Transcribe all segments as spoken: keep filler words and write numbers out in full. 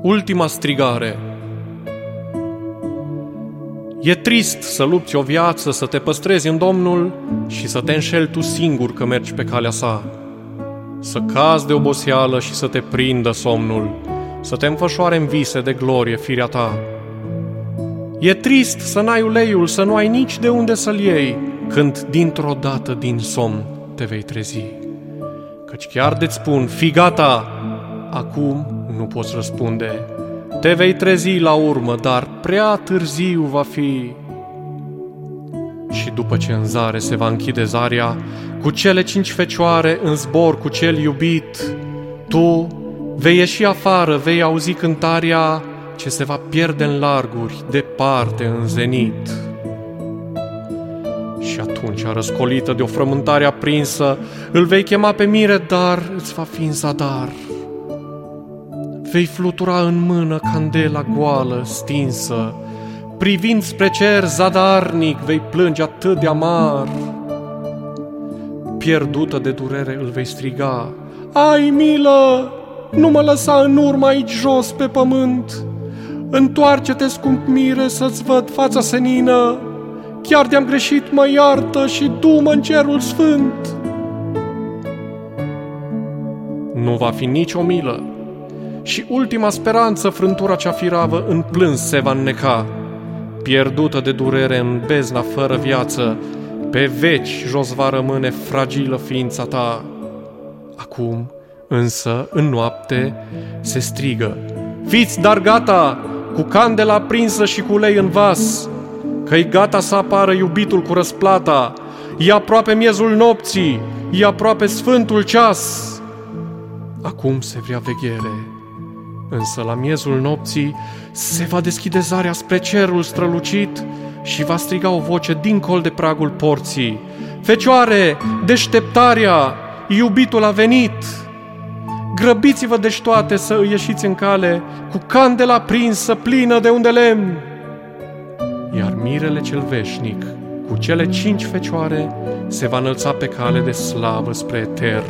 Ultima strigare. E trist să lupți o viață, să te păstrezi în Domnul și să te înșeli tu singur că mergi pe calea sa. Să cazi de oboseală și să te prindă somnul, să te înfășoare în vise de glorie firea ta. E trist să n-ai uleiul, să nu ai nici de unde să-l iei, când dintr-o dată din somn te vei trezi. Căci chiar de-ți spun, fii gata, acum nu poți răspunde. Te vei trezi la urmă, dar prea târziu va fi. Și după ce în zare se va închide zarea, cu cele cinci fecioare în zbor cu cel iubit, tu vei ieși afară, vei auzi cântarea ce se va pierde în larguri, departe în zenit. Și atunci, răscolită de o frământare aprinsă, îl vei chema pe mire, dar îți va fi în zadar. Vei flutura în mână candela goală, stinsă, privind spre cer zadarnic, vei plânge atât de amar. Pierdută de durere îl vei striga, ai milă, nu mă lăsa în urmă aici jos pe pământ. Întoarce-te, scump mire, să-ți văd fața senină. Chiar de-am greșit mă iartă și du-mă în cerul sfânt. Nu va fi nicio milă și ultima speranță, frântura cea firavă, în plâns se va înneca. Pierdută de durere în bezna fără viață, pe veci jos va rămâne fragilă ființa ta. Acum, însă, în noapte, se strigă, fiți dar gata, cu candela aprinsă și cu ulei în vas, că-i gata să apară iubitul cu răsplata, e aproape miezul nopții, e aproape sfântul ceas. Acum se vrea veghere, însă la miezul nopții se va deschide zarea spre cerul strălucit și va striga o voce dincolo de pragul porții, fecioare, deșteptarea, iubitul a venit! Grăbiți-vă deci toate să îi ieșiți în cale, cu candela prinsă plină de un de lemn. Iar mirele cel veșnic, cu cele cinci fecioare, se va înălța pe cale de slavă spre etern.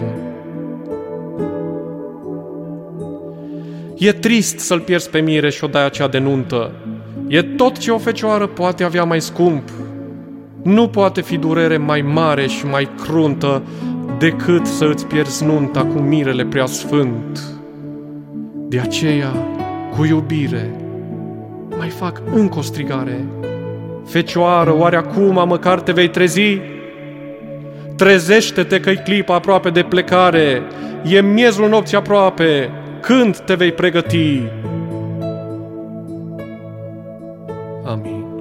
E trist să-l pierzi pe mire și odaia cea de nuntă. E tot ce o fecioară poate avea mai scump. Nu poate fi durere mai mare și mai cruntă decât să îți pierzi nunta cu mirele preasfânt. De aceea, cu iubire, mai fac încă o strigare. Fecioară, oare acum măcar te vei trezi? Trezește-te că-i clipa aproape de plecare, e miezul nopții aproape, când te vei pregăti? Amin.